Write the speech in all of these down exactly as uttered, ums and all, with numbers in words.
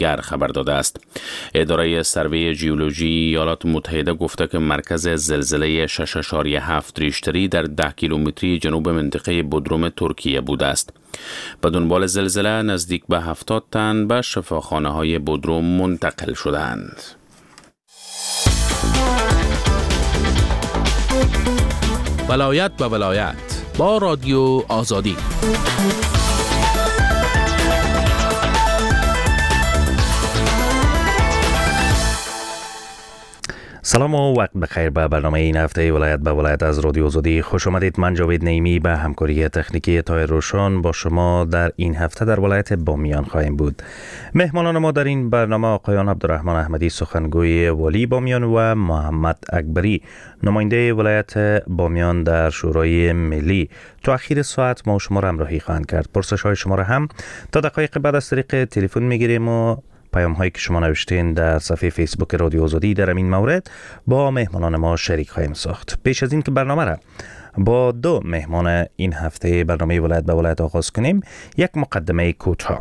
گر خبر داده است. اداره سروی ژئولوژی ایالات متحده گفته که مرکز زلزله شش اشاریه هفت ریشتری در ده کیلومتری جنوب منطقه بودروم ترکیه بوده است. به دنبال زلزله نزدیک به هفتاد تن به شفاخانه های بودروم منتقل شدند. ولایت به ولایت با رادیو آزادی. سلام و وقت بخیر به برنامه این هفته ولایت به ولایت از رادیو آزادی خوش آمدید. من جاوید نعیمی به همکاری تکنیکی طاهر روشن با شما در این هفته در ولایت بامیان خواهیم بود. مهمانان ما در این برنامه آقایان عبدالرحمن احمدی سخنگوی والی بامیان و محمد اکبری نماینده ولایت بامیان در شورای ملی تا اخیر ساعت ما و شما را همراهی خواهند کرد. پرسش های شما را هم تا دقایق بعد از طریق تلفن میگیریم و پیام هایی که شما نوشتین در صفحه فیسبوک رادیو آزادی در این مورد با مهمانان ما شریک خواهیم ساخت. پیش از این که برنامه را با دو مهمان این هفته برنامه ولایت به ولایت آغاز کنیم، یک مقدمه کوتاه.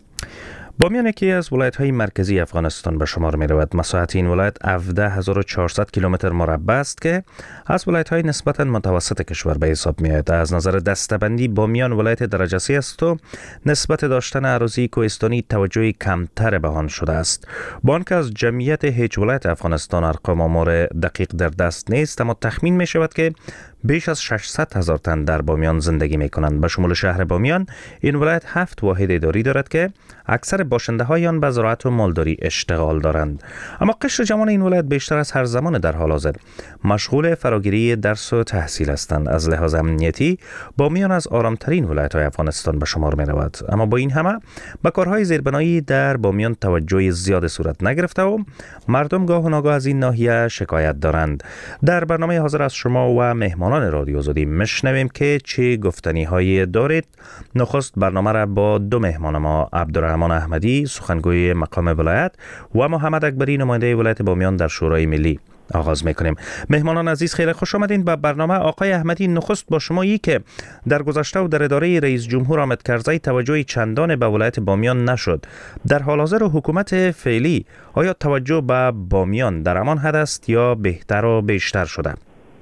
بامیان یکی از ولایت‌های مرکزی افغانستان به شمار می‌رود. مساحت این ولایت هفده هزار و چهارصد کیلومتر مربع است که از ولایت‌های نسبتاً متوسط کشور به حساب می‌آید. از نظر دسته‌بندی بامیان ولایت درجه سه است و نسبت داشتن اراضی کوهستانی توجهی کمتر به آن شده است. با آنکه از جمعیت هیچ ولایت افغانستان ارقام آمار دقیق در دست نیست، اما تخمین می‌شود که بیش از ششصد هزار تن در بامیان زندگی می‌کنند. به شمول شهر بامیان این ولایت هفت واحد اداری دارد که اکثر باشنده های آن به زراعت و مالداری اشتغال دارند. اما قشر جوان این ولایت بیشتر از هر زمان در حال حاضر مشغول فراگیری درس و تحصیل هستند. از لحاظ امنیتی بامیان از آرامترین ولایت‌های افغانستان به شمار می‌رود. اما با این همه به کارهای زیربنایی در بامیان توجه زیاد صورت نگرفته و مردم گاه و ناگاه از این ناحیه شکایت دارند. در برنامه حاضر از شما و مهمانان رادیو آزادی میشنویم که چه گفتنی‌هایی دارید. نخست برنامه را با دو مهمان ما عبدالرحمن احمدی سخنگوی مقام ولایت و محمد اکبری نماینده ولایت بامیان در شورای ملی آغاز میکنیم. مهمانان عزیز خیلی خوش آمدین به برنامه. آقای احمدی، نخست با شما ای که در گذشته و در اداره رئیس جمهور حامد کرزی توجه چندان به ولایت بامیان نشد. در حال حاضر و حکومت فعلی آیا توجه به بامیان در همان حد است یا بهتر و بیشتر شده؟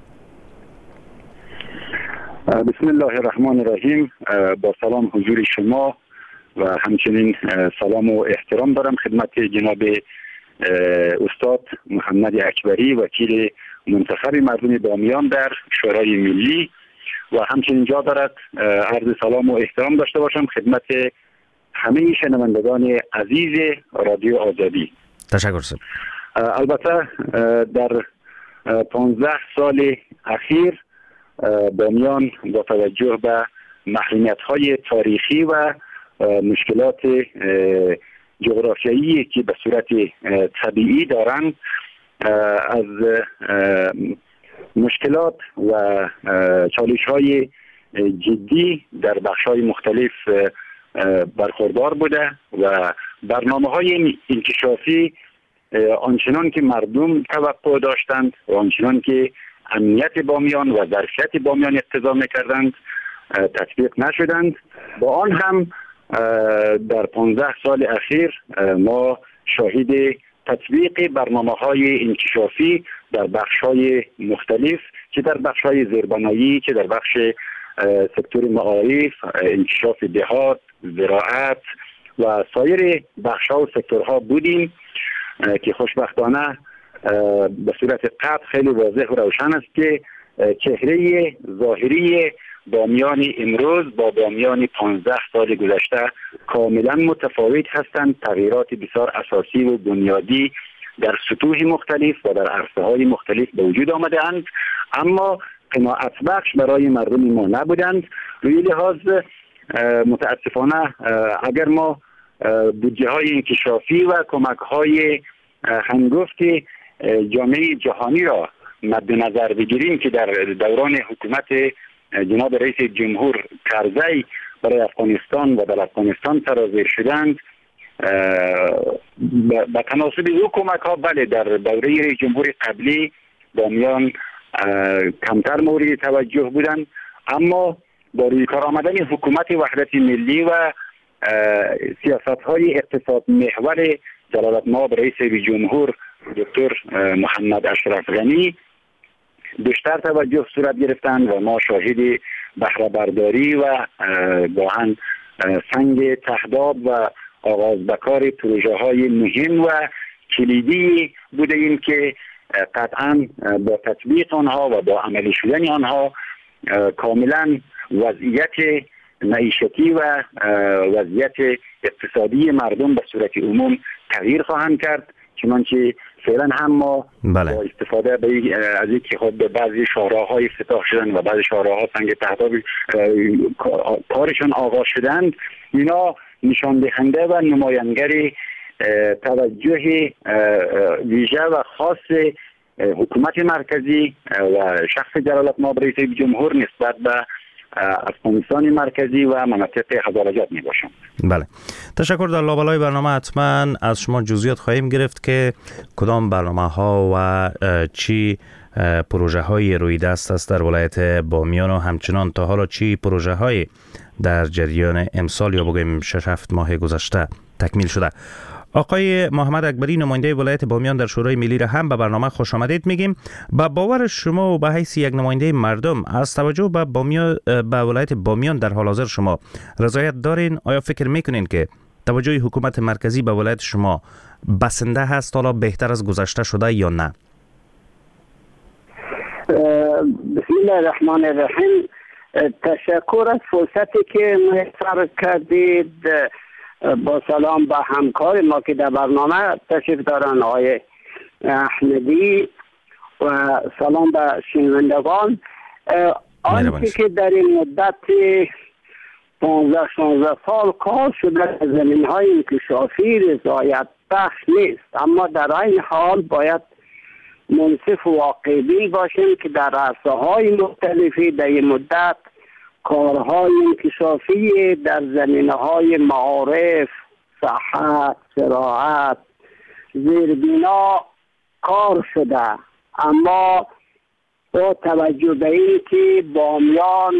بسم الله الرحمن الرحیم. با سلام حضور شما و همچنین سلام و احترام دارم خدمت جناب استاد محمد اکبری وکیل منتخب مردم بامیان در شورای ملی و همچنین جا دارد عرض سلام و احترام داشته باشم خدمت همه شنوندگان عزیز رادیو آزادی. تشکر سر. البته در پانزده سال اخیر بامیان با توجه به محرومیت‌های تاریخی و مشکلات جغرافیایی که به صورت طبیعی دارند از مشکلات و چالش‌های جدی در بخش‌های مختلف برخوردار بوده و برنامه‌های انکشافی آنچنان که مردم توقع داشتند و آنچنان که امنیت بامیان و ظرفیت بامیان اقتضا می‌کردند تطبیق نشدند. با آن هم در پانزده سال اخیر ما شاهد تطبیق برنامه‌های انکشافی در بخش‌های مختلف، چه در بخش‌های زیربنایی، چه در بخش سکتور معارف، انکشاف دهات، زراعت و سایر بخش‌ها و سکتورها بودیم که خوشبختانه به صورت قطع خیلی واضح و روشن است که چهره ظاهری بامیان امروز با بامیان پانزده سال گذشته کاملا متفاوت هستند. تغییرات بسیار اساسی و بنیادی در سطوح مختلف و در عرصه‌های مختلف به وجود آمده اند، اما قناعت بخش برای مردم ما نبودند. روی لحاظ متاسفانه اگر ما بودجه های انکشافی و کمک های هنگفت جامعه جهانی را مد نظر بگیریم که در دوران حکومت جناب رئیس جمهور کرزی برای افغانستان و در افغانستان سرازیر شدند، به تناسب او کمک ها بله در دوره رئیس جمهور قبلی بامیان کمتر مورد توجه بودند، اما با روی کار آمدن حکومت وحدت ملی و سیاست های اقتصاد محور جلالت مآب رئیس جمهور دکتر محمد اشرف غنی بیشتر توجه صورت گرفتند و ما شاهد بهره برداری و گاهن سنگ تهداب و آغاز بکار پروژه های مهم و کلیدی بوده ایم که قطعا با تطبیق آنها و با عملی شدن آنها کاملا وضعیت معیشتی و وضعیت اقتصادی مردم به صورت عموم تغییر خواهند کرد، چنانچه فعلا هم ما بله. با استفاده از اینکه خود بعضی شاهراهای افتتاح شدن و بعضی شاهراها سنگ تهداب کارشان آغاز شدند، اینا نشان دهنده و نمایانگر توجه ویژه و خاص حکومت مرکزی و شخص جلالت مآب رئیس جمهور نسبت به افغانستان مرکزی و مناطق هزارجات می باشند. بله، تشکر. در لابلای برنامه حتما از شما جزئیات خواهیم گرفت که کدام برنامه ها و چی پروژه های روی دست است در ولایت بامیان و همچنان تا حالا چی پروژه های در جریان امسال یا بگویم شش هفت ماه گذشته تکمیل شده. آقای محمد اکبری، نماینده ولایت بامیان در شورای ملی، را هم به برنامه خوش آمدید میگیم. با باور شما و به حیث یک نماینده مردم از توجه به بامیان به ولایت بامیان در حال حاضر شما رضایت دارین؟ آیا فکر میکنین که توجه حکومت مرکزی به ولایت شما بسنده هست، حالا بهتر از گذشته شده یا نه؟ بسم الله الرحمن الرحیم. تشکر از فرصتی که میسر کردید. با سلام به همکار ما که در برنامه تشریف دارن آقای احمدی و سلام به شنوندگان. آنچه که در این مدت پانزده شانزده سال کار شده در زمین های انکشافی رضایت بخش نیست، اما در این حال باید منصف و واقعی باشیم که در عرصه های مختلفی در این مدت کارهای انکشافی در زمینه‌های معارف، صحت، زراعت، زیربنا کار شده، اما با توجه به این که بامیان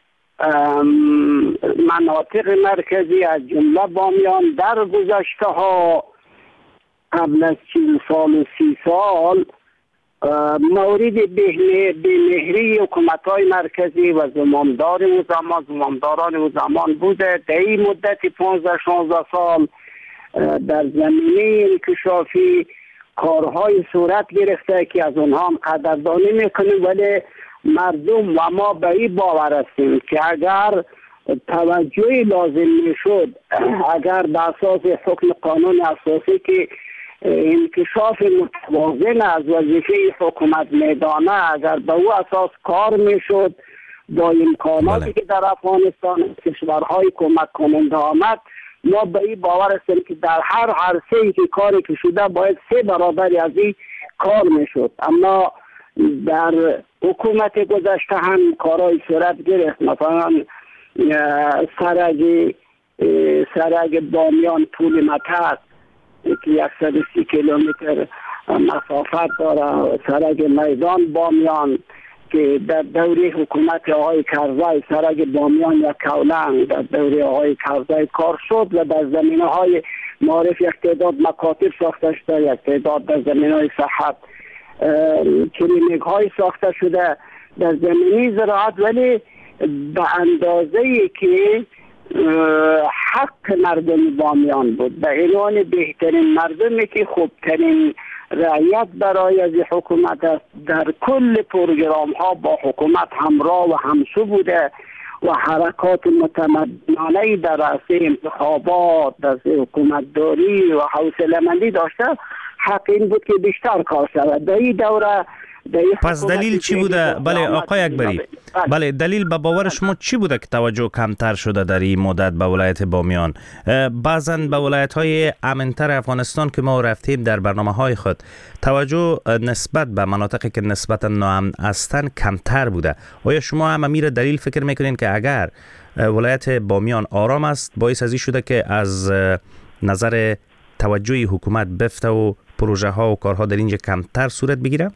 مناطق مرکزی از جمله بامیان در گذشته ها قبل از چهل سال و سی سال مورد بهمهری حکومت های مرکزی و زمامدار و زمان زمامداران و زمان بوده. در این مدت پانزده شانزده سال در زمینه انکشافی کارهای صورت گرفته که از اونها هم قدردانی میکنیم، ولی مردم و ما به این باور هستیم که اگر توجهی لازم میشد، اگر به اساس حکم قانون اساسی که انکشاف متوازن از وظیفه حکومت میدانه، اگر به او اساس کار میشد با امکاناتی بله. که در افغانستان کشورهای کمک کننده آمد، ما به این باور هستیم که در هر عرصه‌ای که کاری که شده باید سه برابری از این کار میشد. اما در حکومت گذشته هم کارهای صورت گرفت، مثلا سرگ سرگ بامیان طول متر که صد و سی کیلومتر مسافت داره، سرگ میدان بامیان که در دوره حکومت آقای کرزی سرگ بامیان یک کولنگ در دوره آقای کرزی کار شد و در زمینه های معارف یک تعداد مکاتب ساخته شده، یک تعداد در زمینه های صحت کلینیک های ساخته شده در زمینه زراعت، ولی به اندازه‌ای که حق مردم بامیان بود، به عنوان بهترین مردمی که خوبترین رعیت برای از حکومت است، در کل پروگرام ها با حکومت همراه و همسو بوده و حرکات متمدنانه در راسته انتخابات، در حکومت داری و حوصله‌مندی داشته. حق این بود که بیشتر کار شود در این دوره. پس دلیل چی بوده؟ بله آقای اکبری، بله دلیل به باور شما چی بوده که توجه کمتر شده در این مدت به ولایت بامیان؟ بعضا به ولایت های امنتر افغانستان که ما رفتیم در برنامه های خود توجه نسبت به مناطقی که نسبتا ناامن هستند کمتر بوده. آیا شما هم امیر دلیل فکر میکنین که اگر ولایت بامیان آرام است باعث از این شده که از نظر توجه حکومت بفته و پروژه ها و کارها در اینجا کمتر صورت بگیره؟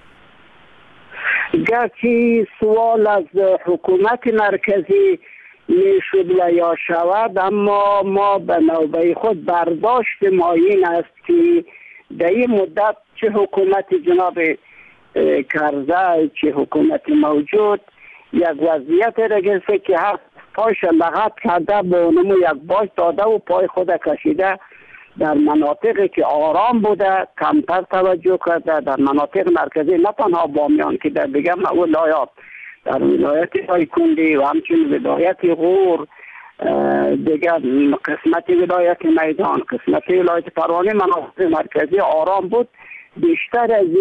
گرچه سوال از حکومت مرکزی میشد و یا شود، اما ما به نوبه خود برداشت ما این است که در این مدت چه حکومت جناب کرزی چه حکومت موجود یک وضعیت را گرفته که هر پایش لغت کرده به اونمو یک باش داده و پای خود کشیده در مناطقی که آرام بوده کمتر توجه کرده. در مناطق مرکزی نه تنها بامیان که در دیگر ولایات، در ولایت دایکنډي و همچنین ولایت غور، دیگر قسمت ولایت میدان، قسمت ولایت پروانه مناطق مرکزی آرام بود. بیشتر از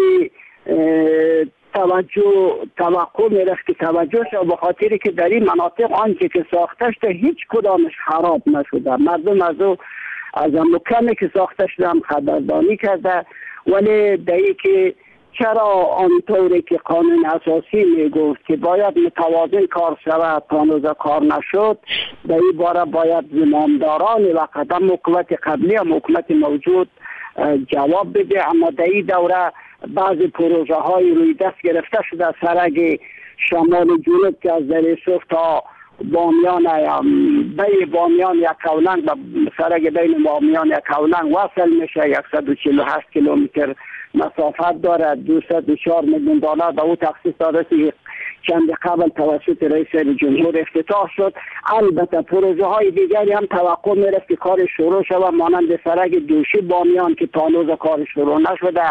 توجه توقع میرفت که توجه شد به خاطری که در این مناطق آنچه که ساخته شده هیچ کدامش خراب نشده. مردم از او از مکانی که ساخته شده هم خبرداری کرده، ولی در این که چرا آنطوری که قانون اساسی میگفت که باید متوازن کار شود تا هنوز کار نشد، در این باره باید زمامداران و قدم حکومت قبلی و حکومت موجود جواب بده. اما در این دوره بعضی پروژه های روی دست گرفته شده، سرک شمال جنوب که از دریسوف تا بامیان بین بامیان یک کولنگ و سرک بین بامیان یک کولنگ وصل میشه، صد و چهل و هشت کیلومتر مسافت داره، دویست و چهار میلیون دلار به او تخصیص داده که چند قبل توسط رئیس جمهور افتتاح شد. البته پروژه های دیگری هم توقع میرفت که کار شروع شود، مانند سرک دوشی بامیان که تا هنوز کار شروع نشده،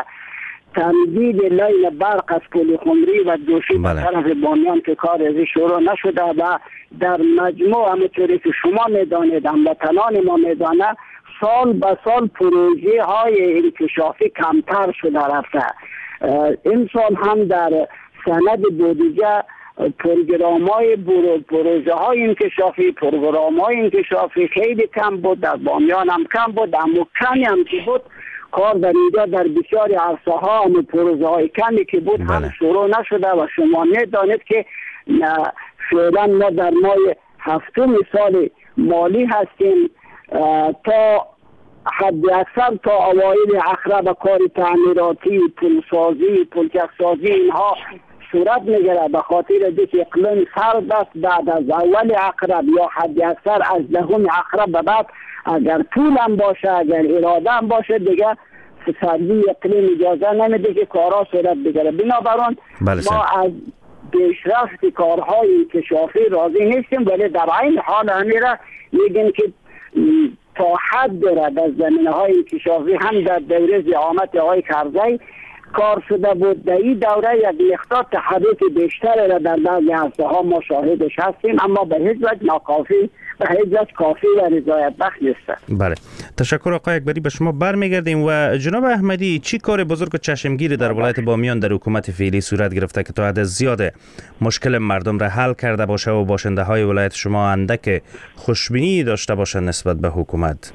تمدید لیل برق از پل خمری و دوشی به طرف بامیان که کار ازی شروع نشده و در مجموع همونطوری که شما میدانید، هموطنان ما میدانه، سال به سال پروژه های انکشافی کمتر شده رفته. این سال هم در سند بودجه پروگرام های پروژه های انکشافی پروگرام های انکشافی خیلی کم بود، در بامیان هم کم بود، اما کمی هم که بود کار در اینجا در بسیاری عرصه ها هم پروژه های کمی که بود هم شروع نشده و شما میدانید که فعلا ما در ماه هفتم سال مالی هستیم. تا حد اکثر تا اوایل اخرب کار تعمیراتی، پلسازی، پلچکسازی اینها صورت میگیره، به خاطر دیگه اقلیم سرد است. بعد از اول اخرب یا حد اکثر از دهم اخرب به بعد اگر طول هم باشه، اگر اراده هم باشه، دیگه سردی اقلیم اجازه نمیده که کارها صورت بگیره. بنابراین ما از پیشرفت کارهای انکشافی راضی نیستیم، ولی در این حال همیره میگیم که تا حد دارد از زمینه های انکشافی هم در دوره زعامت آقای کرزی کار شده بود. در این دوره یک مقدار تحرک بیشتر را در بعضی عرصه ها ما شاهدش هستیم، اما به هیچ وجه ناکافی، به هیچ وجه کافی و رضایت بخش نیست. بله، تشکر آقای اکبری. به شما برمیگردیم. و جناب احمدی، چی کار بزرگ و چشمگیری در ولایت بامیان در حکومت فعلی صورت گرفته که تا حد زیاد مشکل مردم را حل کرده باشه و باشنده های ولایت شما اندک خوشبینی داشته باشند نسبت به حکومت؟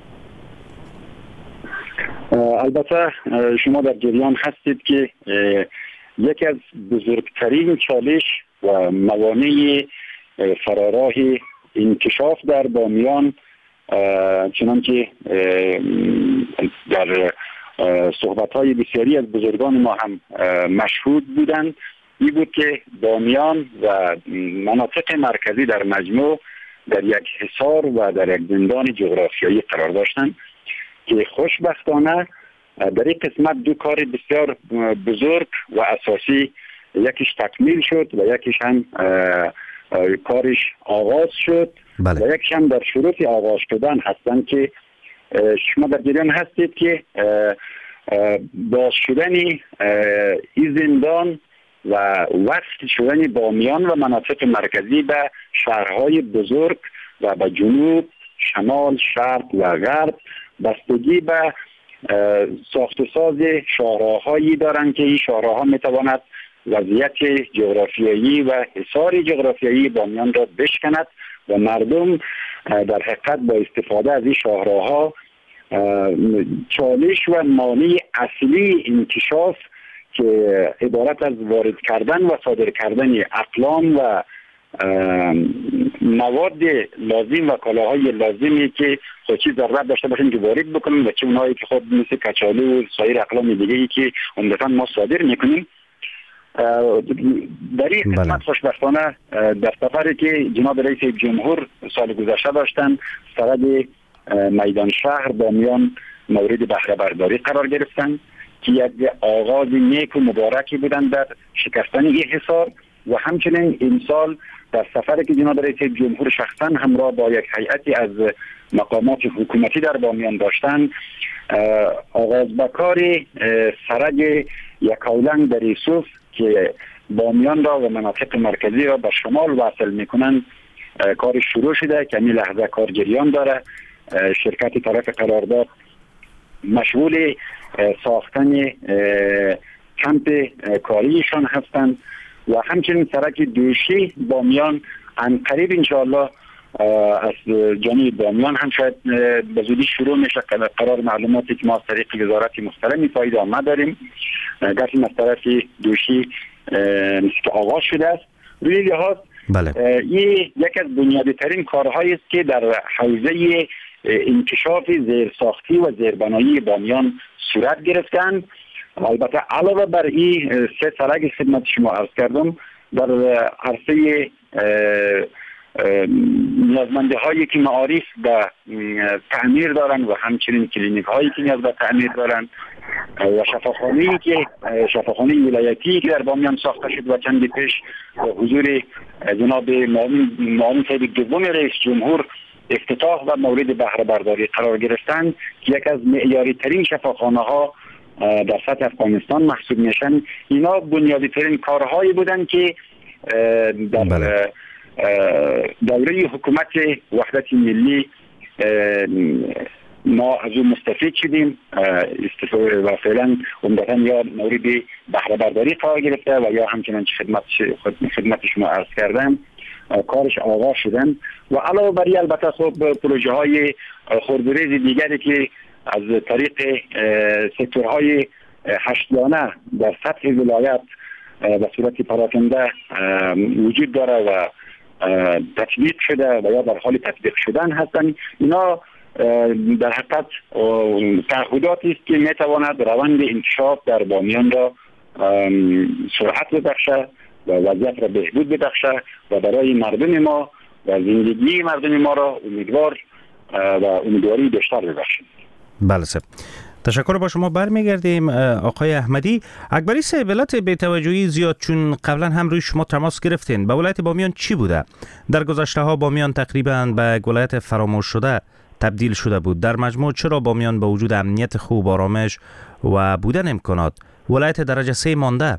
البته شما در جریان هستید که یکی از بزرگترین چالش و موانع فراراه انکشاف در بامیان، چنانکه در صحبت‌های بسیاری از بزرگان ما هم مشهود بودند، این بود که بامیان و مناطق مرکزی در مجموع در یک حصار و در یک زندان جغرافیایی قرار داشتند که خوشبختانه در این قسمت دو کار بسیار بزرگ و اساسی، یکیش تکمیل شد و یکیش هم کارش آغاز شد. بله. و یکیش هم در شروط آغاز شدن هستند که شما در جریان هستید که باز شدن این زندان و وصل شدن بامیان و مناطق مرکزی به شهرهای بزرگ و به جنوب، شمال، شرق و غرب بستگی به ساخت و ساز شاهراه‌هایی دارند که این شاهراه‌ها میتواند وضعیت جغرافیایی و حصار جغرافیایی بامیان را بشکند و مردم در حقیقت با استفاده از این شاهراه‌ها چالش و مانع اصلی انکشاف که عبارت از وارد کردن و صادر کردن اقلام و مواد لازم و کالاهای لازمی که خودی ضرورت داشته باشیم که وارد بکنیم و چه اونهایی که خود مثل کچالو و سایر اقلام دیگه‌ای که عمدتاً ما صادر میکنیم، در این قسمت خوشبختانه در سفری که جناب رئیس جمهور سال گذشته داشتن سرحد میدان شهر بامیان مورد بهره برداری قرار گرفتن که یک آغاز نیک و مبارکی بودن در شکستن این حصار و همچنین این سال در سفری که جناب رئیس جمهور شخصا همراه با یک هیئتی از مقامات حکومتی در بامیان داشتن آغاز بکار سرگ یکاولنگ در یوسف که بامیان را و مناطق مرکزی را به شمال وصل میکنن کار شروع شده که این لحظه کار جریان داره. شرکت طرف قرارداد مشغول ساختن کمپ کاریشان هستند و همچنین سرک دوشی بامیان ان قریب انشاءالله از جانب بامیان هم شاید به زودی شروع میشه. قرار معلوماتی که ما از طریق وزارت محترم فایده آمد داریم گفتیم از طرف دوشی که آغاز شده است. روی لحاظ بله. این یک از بنیادی ترین کارهایی است که در حوزه انکشاف زیرساختی و زیربنایی بامیان صورت گرفتند. البته علاوه بر این سه سرک خدمت شما عرض کردم در عرصه نیازمنده هایی که معارف به تعمیر دارن و همچنین کلینیک هایی که نیاز به تعمیر دارن و شفاخانه‌ای که شفاخانه ولایتی که در بامیان ساخته شد و چندی پیش حضور جناب معاون صاحب دوم رئیس جمهور افتتاح و مورد بهره برداری قرار گرفتن که یک از معیاری ترین شفاخانه ها در سطح افغانستان محسوب میشن. اینا بنیادی ترین کارهایی بودن که در بله. دوره حکومت وحدت ملی ما از اون مستفید شدیم و فعلا عمدتاً یا مورد بهره برداری قرار گرفته و یا همچنان خدمت خدمت شما عرض کردم کارش آغاز شدن و علاوه بر این البته خب پروژه های خردریز دیگری که از طریق سکتورهای هشتگانه در سطح ولایت به صورت پراکنده وجود داره و تطبیق شده و یا در حال تطبیق شدن هستند. اینا در حقیقت تعهداتی است که میتواند روند انکشاف در بامیان را سرعت ببخشه و وضعیت را بهبود ببخشه و برای مردم ما و زندگی مردم ما را امیدوار و امیدواری بیشتر ببخشه. بله صاحب، تشکر. با شما برمیگردیم آقای احمدی. اکبری صاحب، علت بی‌توجهی زیاد چون قبلا هم روی شما تماس گرفتین، به ولایت بامیان چی بوده؟ در گذشته ها بامیان تقریبا به ولایت فراموش شده تبدیل شده بود. در مجموع چرا بامیان با وجود امنیت خوب، آرامش و بودن امکانات ولایت درجه سه مانده؟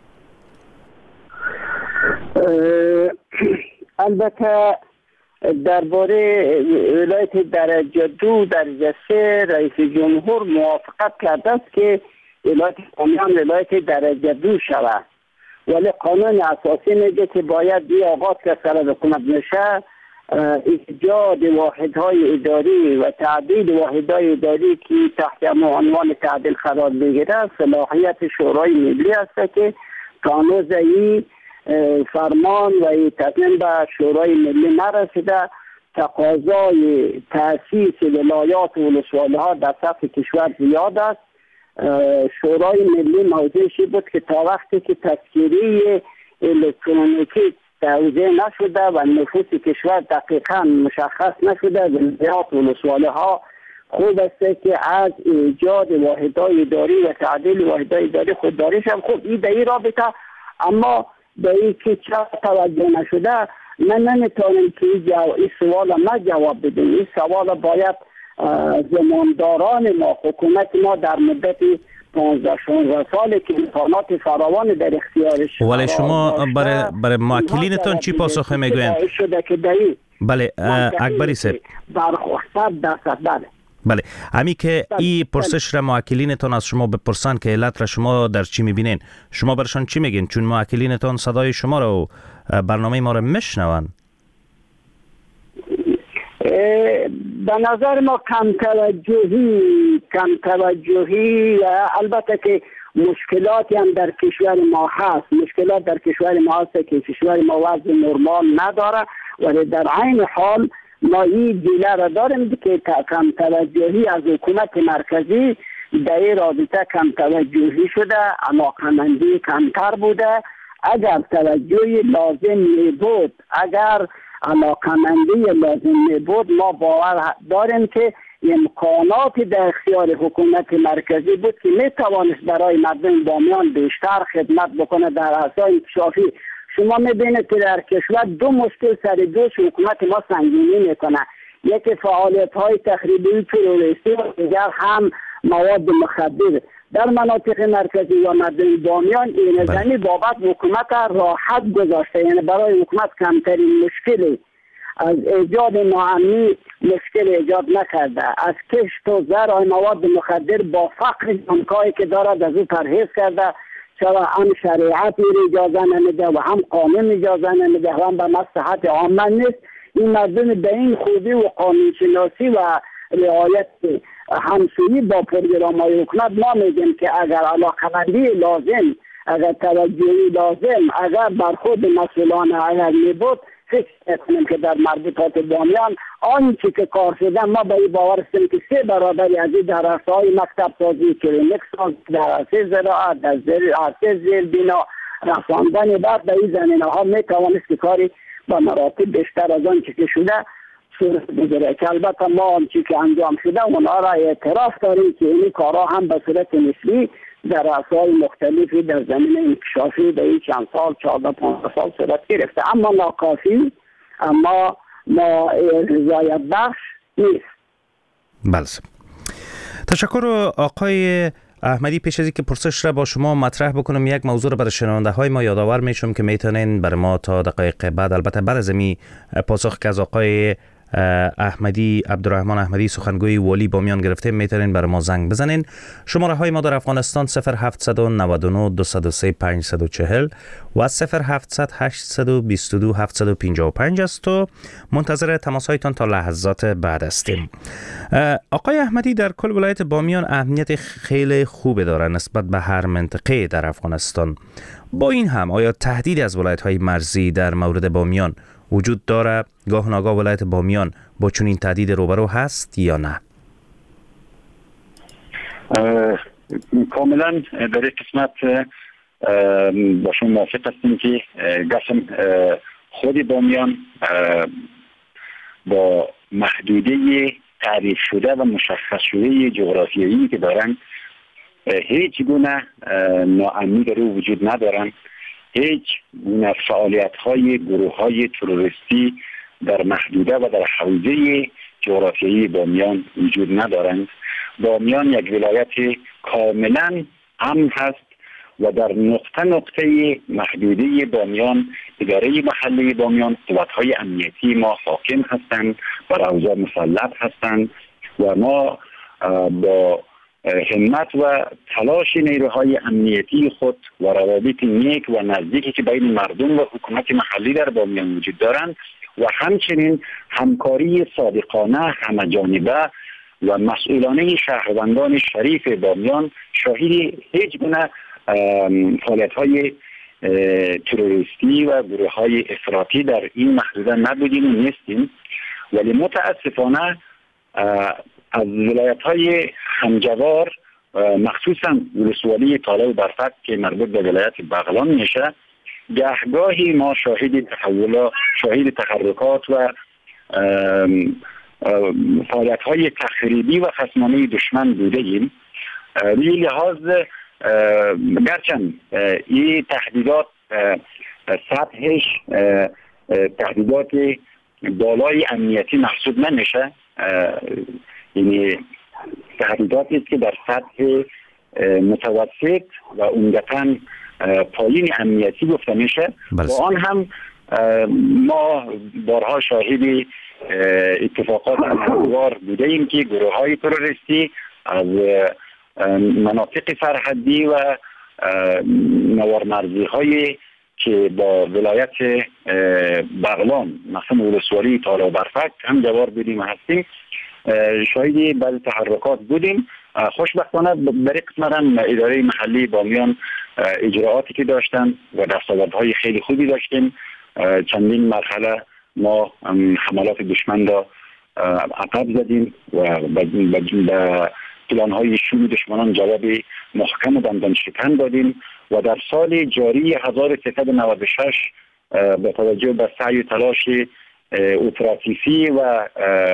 البته درباره ولایت درجه دو درجه سه رئیس جمهور موافقت کرده است که ولایت بامیان ولایت درجه دو شود، ولی قانون اساسی میگه که باید این آغاز که سر حکومت میشه ایجاد واحدهای اداری و تعدیل واحدهای اداری که تحت عنوان تعدیل قرار بگیره صلاحیت شورای ملی است که کانوز این فرمان و تصمیم به شورای ملی نرسیده. تقاضای تأسیس ولایات و ولسوالی‌ها در سطح کشور زیاد است. شورای ملی موضوعش بود که تا وقتی که تذکیری الکترونیکی توزیع نشده و نفوس کشور دقیقا مشخص نشده، ولایات و ولسوالی‌ها خوب است که از ایجاد واحدهای اداری و تعدیل واحدهای اداری خودداری شد. خب این در این رابطه اما به این که چرا توجه نشده من نمیتونم که این سوال ما جواب بدیم. این سوال باید زمانداران ما، حکومت ما در مدت پانزده شانزده سالی که امکانات فراوان در اختیارش ولی شما برای برای موکلینتون چی پاسخ میگوین؟ بله اکبری صاحب برخواسته درصد بله بله امی که این پرسش را موکلینتان از شما بپرسن که علت را شما در چی میبینین، شما برشان چی میگین؟ چون موکلینتان صدای شما را و برنامه ما را میشنون. به نظر ما کم توجهی کم توجهی البته که مشکلاتی هم در کشور ما هست. مشکلات در کشور ما هست که کشور ما وضع نرمال نداره، ولی در عین حال ما این گله را داریم که کم توجهی از حکومت مرکزی در این رابطه کم توجهی شده، علاقمندی کمتر بوده. اگر توجهی لازم می بود، اگر علاقمندی لازم می بود، ما باور داریم که امکاناتی در اختیار حکومت مرکزی بود که می توانست برای مردم بامیان بیشتر خدمت بکنه در عرصه‌های انکشافی. شما می بینید که در کشور دو مشکل سر دوش حکومت ما سنگینی میکنه، یکی فعالیت های تخریبی تروریستی و دیگر هم مواد مخدر. در مناطق مرکزی و مردم بامیان این زمین بابت حکومت راحت گذاشته، یعنی برای حکومت کمترین مشکلی از ایجاد ناامنی مشکل ایجاد نکرده. از کشت و زرع مواد مخدر با فقر جانکایی که دارد از او پرهیز کرده، چرا هم شریعت اجازه نمیده و هم قانون اجازه نمیده و هم به مصلحت عامه نیست. این مردم به این خوبی و قانون شناسی و رعایت همسویی با پروگرام های حکومت ما میگیم که اگر علاقمندی لازم، اگر توجهی لازم، اگر برخورد مسئولان اگر می بود، فکر کنیم که در مربوطات بامیان آنچه که کار شده، ما به این باور هستیم که سه برابری از این در عرصه‌های مکتب سازی، کلینیک سازی، در عرصه زراعت، در عرصه زیربنا، رساندن بعد به این زمینه ها می توانست که کاری با مراتب بیشتر از آنچه که شده صورت بگیره. که البته ما آنچه که انجام شده اونا را اعتراف داریم که این کارها هم به صورت نسبی در عرصه‌های مختلفی در زمین انکشافی در این چند سال چهارده پانزده سال صورت گرفته، اما ناکافی، اما ما رضایت بخش نیست. بله، تشکر آقای احمدی. پیش از اینکه پرسش را با شما مطرح بکنم، یک موضوع را برای شنونده های ما یادآور میشم که میتونین برای ما تا دقایق بعد، البته بعد از می پاسخ که از آقای احمدی عبدالرحمن احمدی سخنگوی والی بامیان گرفته، میتونین برای ما زنگ بزنین. شماره های ما در افغانستان صفر هفت نه نه دو صفر سه پنج چهار صفر و صفر هفت هشت دو دو هفت پنج پنج است و منتظر تماس هایتان تا لحظات بعد هستیم. آقای احمدی، در کل ولایت بامیان اهمیت خیلی خوبی داره نسبت به هر منطقه در افغانستان. با این هم آیا تهدید از ولایت های مرزی در مورد بامیان وجود داره؟ گاه ناگاه ولایت بامیان با چنین تهدید روبرو هست یا نه؟ کاملا در این قسمت با شما موافق هستیم که قسم خود بامیان با محدوده تعریف شده و مشخص شده جغرافیایی که دارن هیچ گونه ناامنی در او وجود ندارن، هیچ گونه فعالیت های گروه های تروریستی در محدوده و در حوزه جغرافیایی بامیان وجود ندارند. بامیان یک ولایت کاملا امن هست و در نقطه نقطه محدوده بامیان اداره محلی بامیان قوت‌های امنیتی ما حاکم هستند و اوضاع مسلط هستند و ما با همت و تلاش نیروهای امنیتی خود و روابط نیک و نزدیکی که بین مردم و حکومت محلی در بامیان وجود دارند و همچنین همکاری صادقانه همه‌جانبه و مسئولانه شهروندان شریف بامیان شاهد هیچ گونه فعالیت‌های تروریستی و گروه‌های افراطی در این محدوده نبودیم و نیستیم. ولی متاسفانه از ولایت‌های همجوار مخصوصا ولسوالی طالع و برفک که مربوط به ولایت بغلان میشه، گهگاهی ما شاهد تحولات، شاهد تحرکات و فعالیت‌های تخریبی و خصمانه دشمن بوده ایم. روی لحاظ گرچند این تهدیدات سطحش تهدیدات بالای امنیتی محسوب نمیشه، یعنی تهدیداتی است که در سطح متوسط و عمدتاً پایین امنیتی گفته میشه. با آن هم ما بارها شاهد اتفاقات ناگوار بوده ایم که گروه های تروریستی از مناطق سرحدی و نوارمرزی های که با ولایت بغلان مثلا ولسوالی طالع و برفک هم جوار بودیم و هستیم شاهد بعض تحرکات بودیم. خوشبختانه در این قسمت هم اداره محلی بامیان اجراعاتی که داشتن و دستاوردهای خیلی خوبی داشتیم. چندین مرحله ما حملات دشمن را عقب زدیم و به پلان‌های شوم دشمنان جواب محکم و دندان شکن دادیم و در سال جاری هزار و سیصد و نود و شش با توجه به سعی و تلاش اپراتیفی و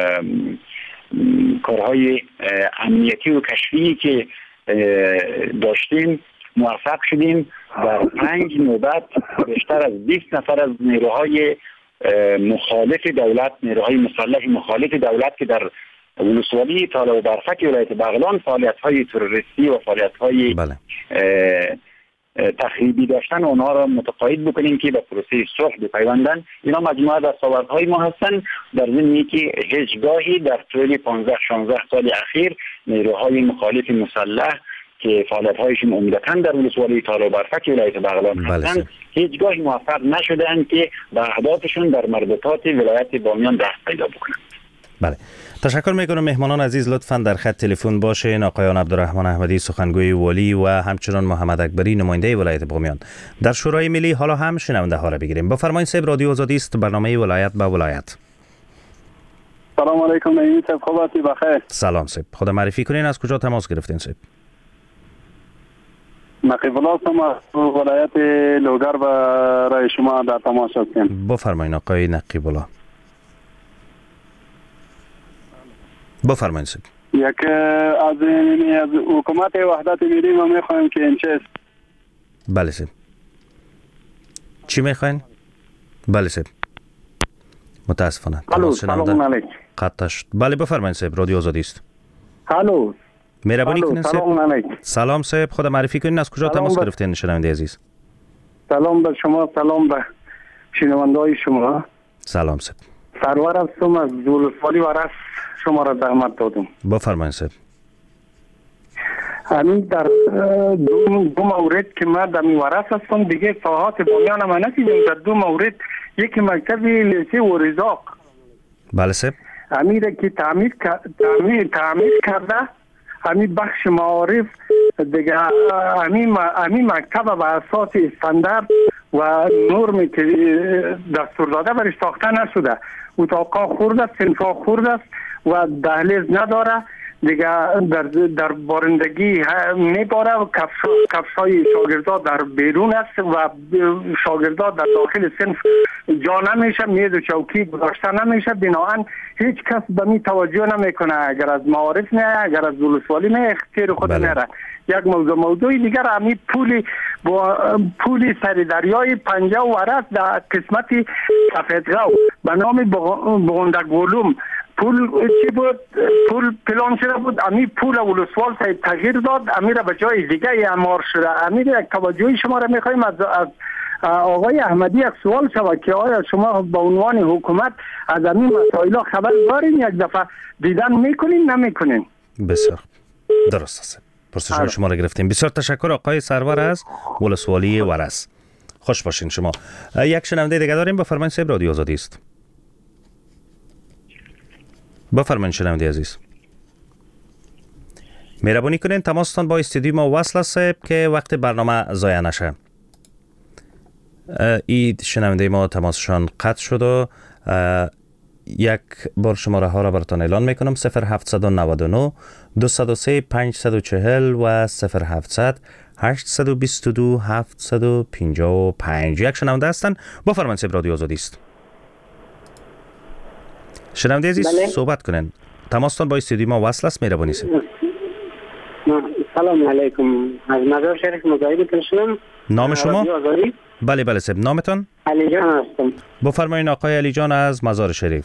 کارهای امنیتی و کشفی که داشتیم موفق شدیم در پنج نوبت بیشتر از بیست نفر از نیروهای مخالف دولت، نیروهای مسلح مخالف دولت که در ولسوالی تالا و برفک ولایت بغلان فعالیت‌های تروریستی و فعالیت‌های بله. تخریبی داشتن اونها را متقاعد بکنیم که به پروسه صلح بپیوندن. اینا مجموعه دستاوردهای ما هستند، در ضمنی که هیچگاهی در طول پانزده شانزده سال اخیر نیروهای مخالف مسلح که فعالیت‌هایشون عمدتاً در ولسوالی تالا و برفک ولایت بغلان هستند هیچگاه موفق نشدند که به اهدافشون در مربوطات ولایت بامیان دست پیدا بکنند. بله، تشکر میکنم. مهمانان عزیز لطفاً در خط تلفن باشین. آقایان عبدالرحمن احمدی سخنگوی والی و همچنان محمد اکبری نماینده ولایت بامیان در شورای ملی حالا هم شنونده ها را بگیریم. بفرمایید صاحب، رادیو آزادی است، برنامه ولایت به ولایت. سلام علیکم نعیمی صاحب، خوب هستی؟ بخیر. سلام صاحب، خود معرفی کنین، از کجا تماس گرفتین صاحب؟ نقیب الله هستم، ولایت لوگر و رای شما در تماس هستیم. بفرمایید آقای نقیب الله. بفرمایید صاحب. یک از از حکومت وحدت ملی ما میخوایم که این چیز. بله صاحب. چی میخواین؟ بله صاحب. متاسفانه. الو، سلام علیکم. قطعش. بله بفرمایید صاحب، رادیو آزادی است. الو. مهربانی کنین صاحب. سلام علیکم. سلام صاحب، خود معرفی کنین، از کجا تماس گرفتین شنونده عزیز؟ سلام به شما، سلام به شنونده‌های شما. سلام صاحب. سرور هستم از ولسوالی ورس، شما را زحمت دادم. بفرمایید صاحب. همین در دو, دو مورد که من در ورس هستم دیگه ساحات بامیان ما نسیدیم. در دو مورد، یکی مکتب لیسه و رزاق. بله صاحب. امیر که تعمیر تعمیر تعمیر کرده، همین بخش معارف دیگه همین همین مکتب به اساس استاندارد و نرمی که دستور داده برش ساخته نشده. اتاقا خورد است، صنفا خورد است و دهلیز نداره دیگه. در در بارندگی میباره و کفش کفشای شاگردا در بیرون است و شاگردا در داخل صنف جا نمیشه، میز و چوکی گذاشته نمیشه. بنابراین هیچ کس به می توجه نمیکنه، اگر از معارف نه، اگر از ولسوالی نه، اختیار خود بله. نره. یک موضوع موضوعی دیگر همین پول با پول سر دریای پنجه و ورس در قسمت سفیدگاو به نام بغندگولوم پول چی بود؟ پول پلان شده بود. امی پول ولسوال تغییر داد، امی را به جای دیگه اعمار شده. امی را یک توجهی شما را میخوایم از, از آقای احمدی یک سوال شود که آیا شما با عنوان حکومت از همین مسائل خبر دارین؟ یک دفعه دیدن میکنین نمیکنین؟ بسیار درست است. پرسش شما را گرفتیم. بسیار تشکر آقای سرور از ولسوالی ورس. خوش باشین شما. یک شنونده دیگه داریم، بفرمایید صاحب، رادیو آزادی است. بفرمایید شنونده عزیز. مهربانی کنین تماستان با استودیو ما وصل صاحب که وقت برنامه ضایع نشه. این شنونده ما تماسشان قطع شد و یک بار شماره ها را براتون اعلان میکنم: صفر هفت نه نه دو صفر سه پنج چهار صفر و صفر هفت هشت دو دو هفت پنج پنج. یک شنونده هستن، بفرمایید صاحب، رادیو آزادی است. شنونده عزیز بله. صحبت کنن. تماستان با استودیو ما وصل است، مهربانی صاحب. سلام علیکم، از مزار شریف مزاحم شدم. نام شما؟ بله بله صاحب، نامتون؟ علی جان هستم. بفرمایید آقای علی جان از مزار شریف.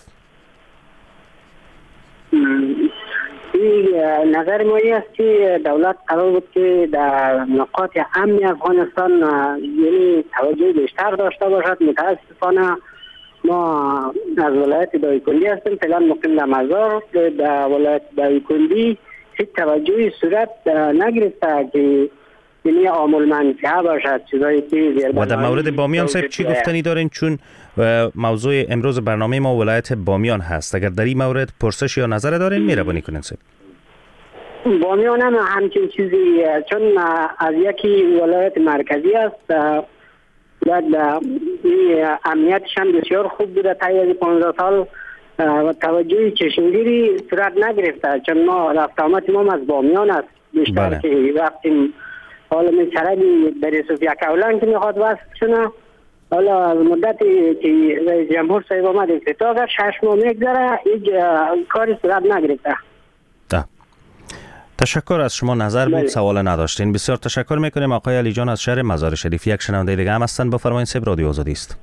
این نظر ما است که دولت قرار بود که در نقاط امن افغانستان یعنی توجه بیشتر داشته باشد. متاسفانه ما از ولایت دایکنډي هستیم، فعلا مقیم در مزار. در ولایت دایکنډي هیچ توجهی صورت نگرفته که یعنی عامل منفعه باشد، چیزایی که و در مورد بامیان صاحب چی گفتنی دارین؟ چون موضوع امروز برنامه ما ولایت بامیان هست. اگر در این مورد پرسش یا نظر دارین مهربانی کنین صاحب. بامیان هم همچین چیزی، چون از یکی ولایت مرکزی است، بعد امنیتش هم بسیار خوب بوده تا از پانزده سال و توجه چشمگیری صورت نگرفته، چون ما رفت آمد ما از بامیان است بیشتر بله. که رفتیم. حالا می سرگی در صوفیا کولان که میخواد وصل شنه، حالا مدتی که رئیس جمهور صاحب آمد افتتاح کرد شش ماه میگذره هیچ کاری صورت نگرفته. ده. تشکر از شما. نظر بود، سوال نداشتین. بسیار تشکر میکنیم. آقای علی جان از شهر مزار شریف. یک شنونده دیگه هم هستن، بفرمایید. سب رادیو آزادی است.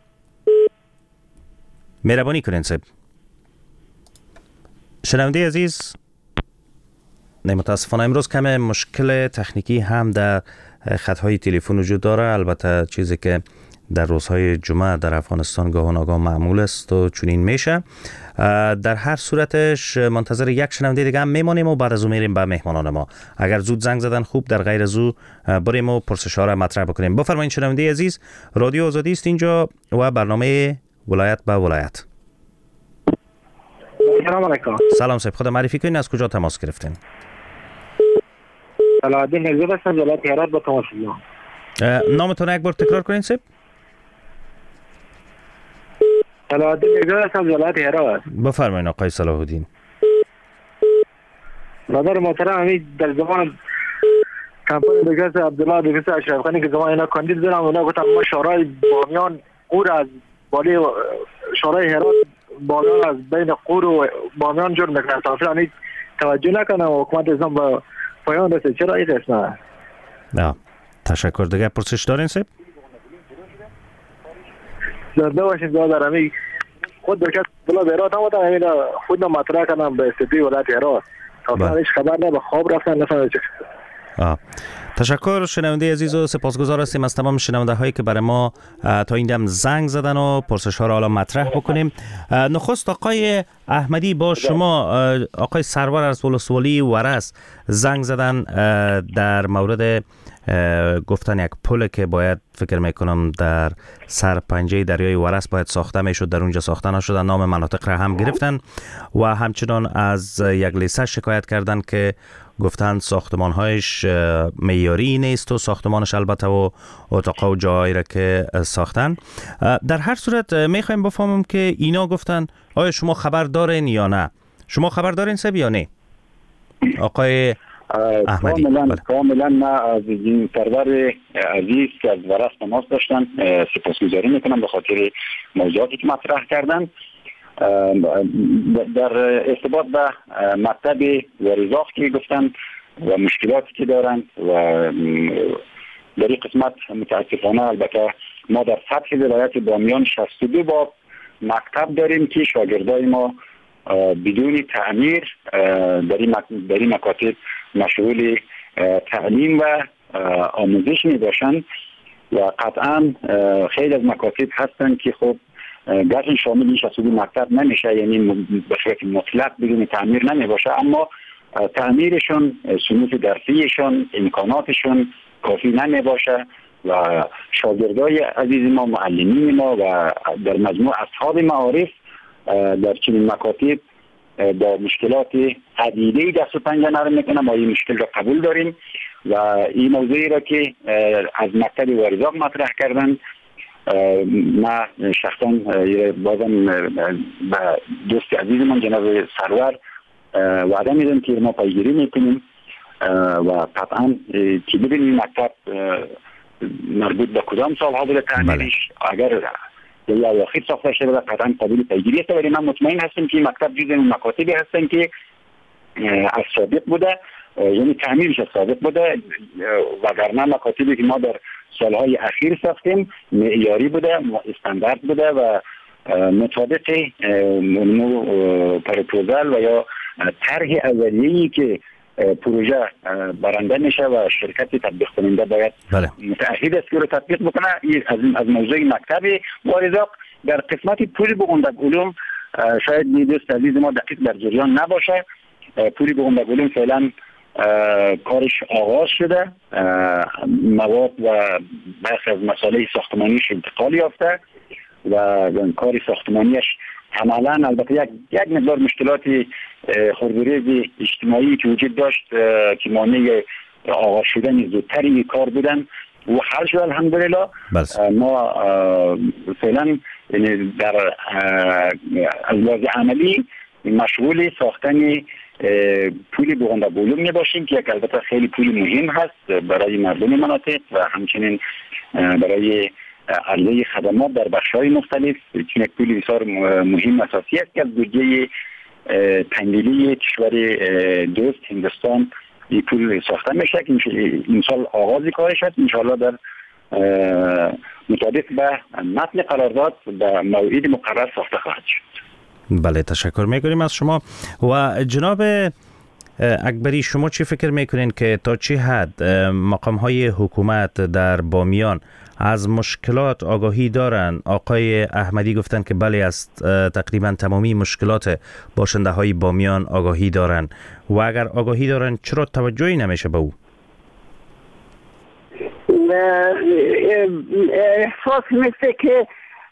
مهربانی کنین سب. شنونده عزیز، متاسفانه امروز کم مشکل تکنیکی هم در خطهای تلفن وجود داره. البته چیزی که در روزهای جمعه در افغانستان گاه و ناگاه معمول است و چنین میشه. در هر صورتش منتظر یک شنونده دیگه هم میمانیم و بعد از اون میریم به مهمانان ما. اگر زود زنگ زدن خوب، در غیر از او بریم و پرسش‌ها را مطرح بکنیم. بفرمایید شنونده عزیز، رادیو آزادی است اینجا و برنامه ولایت به ولایت. سلام علیکم. سلام صاحب، خود معرفی کنین، از کجا تماس گرفتین؟ صلاح‌الدین نگذر هستم، ولایت هرات با تماس میگیرم. نامتون یک بار تکرار کنین صاحب. صلاح‌الدین نگذر هستم، ولایت هرات. بفرمایید آقای صلاح الدین. برادر محترم، همین در زمان کمپین دکتر عبدالله دکتر اشرف خانی که زمان اینا کاندید دارم، اونا گفتم ما شورای بامیان قور از بالی شورای هرات بامیان از بین قور و بامیان جور میکنه، تافل همین توجه نکنه و حکومت اسلام با پایان رسه. چرا این قسمه؟ نه تشکر. دیگه پرسش دارین صاحب؟ زنده باشین. زیاد همی خود دکتر بلا هرات هم بودم، همین خود مطرح کنم به استدی ولایت هرات. تافل هیچ خبر نه، به خواب رفتن نفهمه چه. آه. تشکر شنونده عزیز و سپاسگزار هستیم از تمام شنونده هایی که برای ما تا این دم زنگ زدن و پرسش ها را حالا مطرح بکنیم. نخست آقای احمدی با شما، آقای سرور از ولسوالی ورس زنگ زدن در مورد گفتن یک پل که باید فکر میکنم در سرپنجه دریای ورس باید ساخته میشد، در اونجا ساخته نشد، نام مناطق را هم گرفتن و همچنان از یک لیسه شکایت کردن که گفتن ساختمان‌هایش معیاری نیست و ساختمانش البته و اتاقا و جایی را که ساختن. در هر صورت میخوایم بفهمم که اینا گفتن آیا شما خبر دارین یا نه؟ شما خبر دارین سب یا نه؟ آقای احمدی. کاملا کاملا ما از این سرور عزیز که از ورس تماس داشتن سپاسگزاری میکنم به خاطر موضوعاتی که مطرح کردن. در ارتباط به مکتب ورزاق که گفتن و مشکلاتی که دارن و در این قسمت متاسفانه البته ما در سطح ولایت بامیان شصت و دو باب مکتب داریم که شاگردای ما بدون تعمیر در این مکاتب مشغول تعلیم و آموزش می باشند و قطعا خیلی از مکاتب هستند که خب گرچه شامل شصت و دو مکتب نمیشه، یعنی به صورت مطلق بدون تعمیر نمی باشه، اما تعمیرشون، صنوف درسیشون، امکاناتشون کافی نمی باشه و شاگردای عزیز ما، معلمین ما و در مجموع اصحاب معارف در چنین مکاتب با مشکلات عدیده دست و پنجه نرم میکنه. ما این مشکل را قبول داریم و این موضوعی را که از مکتب ورزاق مطرح کردن ما شخصا بازم به دوست عزیزمان جناب سرور وعده میدم که ما پیگیری میکنیم و قطعا که ببینیم مکتب مربوط به کدام سالها بوده تعمیرش، اگر یا اواخر ساخته شده بوده قطعا قابل پیگیری است. ولی من مطمئن هستم که مکتب جزء از مکاتبی هستن که از سابق بوده، یعنی تعمیرش از سابق بوده، وگرنه مکاتبی که ما در سالهای اخیر ساختیم معیاری بوده، استاندارد بوده و مطابق پروپوزال و یا طرح اولیه‌ای که پروژه برنده میشه و شرکت تطبیق کننده باید بله. متعهد است که رو تطبیق بکنه. از از موضوع مکتب ورزاق در قسمت پول بگندک علوم شاید دوست عزیز ما دقیق در جریان نباشه. پولی بگندک علوم فعلا کارش آغاز شده، مواد و بحث از مسائل ساختمانیش انتقال یافته و کار ساختمانیش عملا البته یک یک مقدار مشکلات خردوریز اجتماعی که وجود داشت که مانع آغاز شدن زودتری کار بودن و حل شد الحمدلله. بس. ما فعلا یعنی در از لحاظ عملی مشغول ساختن پول بغنده بولوم می باشیم که یک البته خیلی پول مهم هست برای مردم مناطق و همچنین برای عرضه خدمات در بخش‌های مختلف، چون یک پول بسیار مهم اساسی است که از بودجه تنگیلی کشور دوست هندوستان این پول ساخته میشه که این سال آغاز کارش است. انشاءالله در مطابق به متن قرارداد به موعد مقرر ساخته خواهد شد. بله، تشکر میکنیم از شما. و جناب اکبری، شما چی فکر میکنین که تا چه حد مقام های حکومت در بامیان از مشکلات آگاهی دارن؟ آقای احمدی گفتن که بله، از تقریبا تمامی مشکلات باشنده های بامیان آگاهی دارن و اگر آگاهی دارن چرا توجهی نمیشه به او؟ احساس میشه که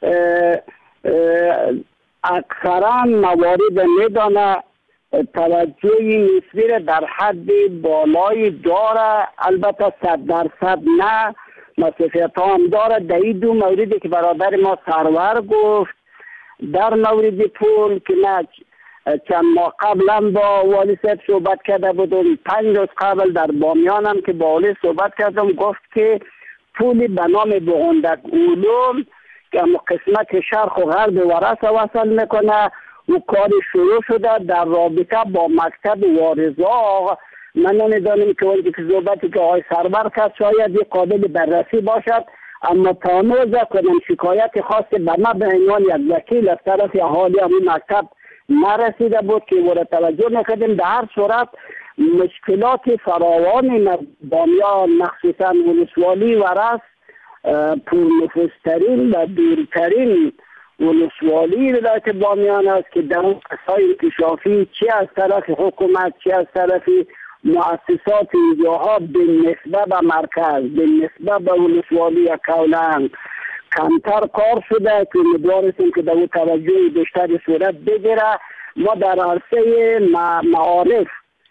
اکثرا موارد میدانه توجهی نسبی در حد بالایی داره، البته صد درصد نه، مسئولیت هم داره. در این دو موردی که برادر ما سرور گفت، در مورد پول که نه چند ماه قبلا با والی صاحب صحبت کرده بودم، پنج روز قبل در بامیان هم که با والی صحبت کردم، گفت که پول به نام بغندک علوم که قسمت شرق و غرب ورس وصل میکنه و کار شروع شده در رابطه با مکتب وارزاق. من نمیدانم که اونجا که صحبتی که آقای سرور کرد شاید یک قابل بررسی باشد، اما تانوزه کنم شکایت خاص به من به عنوان یک وکیل از طرف اهالی همین مکتب نرسیده بود که ورد توجه نکردیم. در هر صورت مشکلات فراوان بامیان مخصوصا ولسوالی ورس پرنفوذترین و دورترین ولسوالی ولایت بامیان است که در اون قصای انکشافی چه از طرف حکومت چه از طرف مؤسسات اینجاها به نسبت به مرکز به نسبت به ولسوالی کولنگ کمتر کار شده که امیدواریم که در اون توجه بیشتری صورت بگیره. ما در عرصه معارف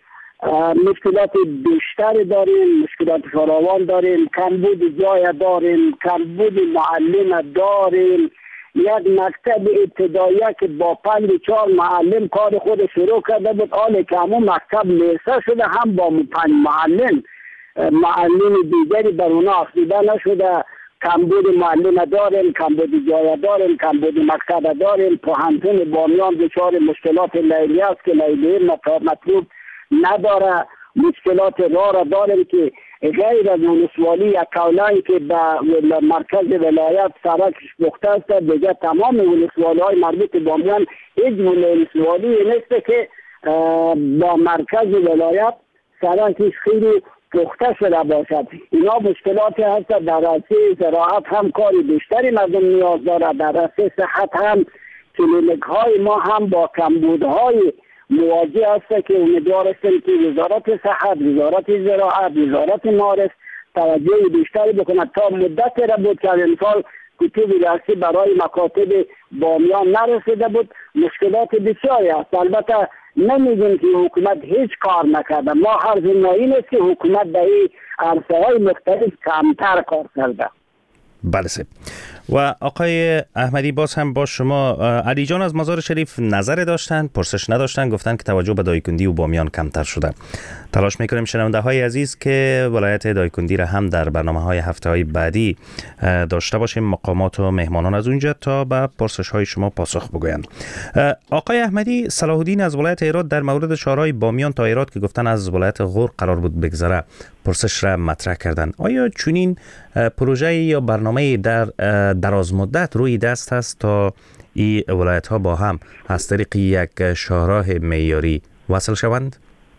مشکلات بیشتری داریم، مشکلات فراوان داریم، کمبود جای داریم، کمبود معلم داریم. یک مکتب ابتدایی که با پنج چهار معلم کار خود شروع کرده بود، حالی که همون مکتب لیسه شده هم با پنج معلم معلم دیگری بر اونا افزوده نشده. کمبود معلم داریم، کمبود جای داریم، کمبود مکتب داریم. پوهنتون بامیان دچار مشکلات لیلی است که لیلی مطلوب نداره. مشکلات راه را داریم که غیر از ولسوالی یا کولایی که به مرکز ولایت سرکش پخته است، دیگه تمام ولسوالی های مربوط به بامیان هیچ ولسوالی نیست که با مرکز ولایت سرکش خیلی پخته شده باشد. اینا مشکلاتی هست. در راسته زراعت هم کاری بیشتری مردم نیاز داره، در راسته صحت هم کلینیک های ما هم با کمبودهای مواجه است که امیدوار هستیم که وزارت صحت، وزارت زراعت، وزارت معارف توجه بیشتری بکنه. تا مدت را بود که امسال کتب درسی برای مکاتب بامیان نرسیده بود. مشکلات بسیاری است. البته نمیگیم که حکومت هیچ کار نکرده، ما هر زمانی نیست که حکومت در این عرصه های مختلف کمتر کار کرده. بله سه. و آقای احمدی باز هم با شما، علی جان از مزار شریف نظر داشتن، پرسش نداشتن، گفتن که توجه به دایکندی و بامیان کمتر شده. تلاش میکنیم شنونده های عزیز که ولایت دایکندی را هم در برنامه های هفته های بعدی داشته باشیم، مقامات و مهمانان از اونجا تا به پرسش های شما پاسخ بگویند. آقای احمدی، صلاح الدین از ولایت هرات در مورد شهرهای بامیان تا هرات که گفتن از ولایت غور قرار بود بگذره پرسش را مطرح کردن. آیا چنین پروژه یا برنامه در دراز مدت روی دست هست تا این ولایت ها با هم از طریق یک شاهراه معیاری وصل شوند؟